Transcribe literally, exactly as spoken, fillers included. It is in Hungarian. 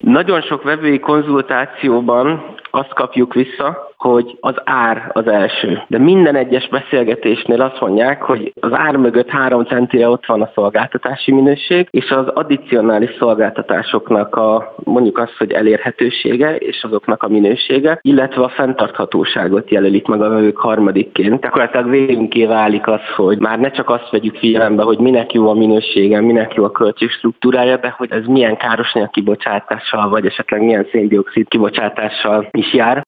Nagyon sok vevői konzultációban azt kapjuk vissza, hogy az ár az első. De minden egyes beszélgetésnél azt mondják, hogy az ár mögött három centire ott van a szolgáltatási minőség, és az addicionális szolgáltatásoknak a mondjuk azt, hogy elérhetősége, és azoknak a minősége, illetve a fenntarthatóságot jelenik meg a vevők harmadikként. Gyakorlatilag végünké válik az, hogy már ne csak azt vegyük figyelembe, hogy minek jó a minősége, minek jó a költségstruktúrája, de hogy ez milyen károsanyag kibocsátással, vagy esetleg milyen szén-dioxid kibocsátással is jár.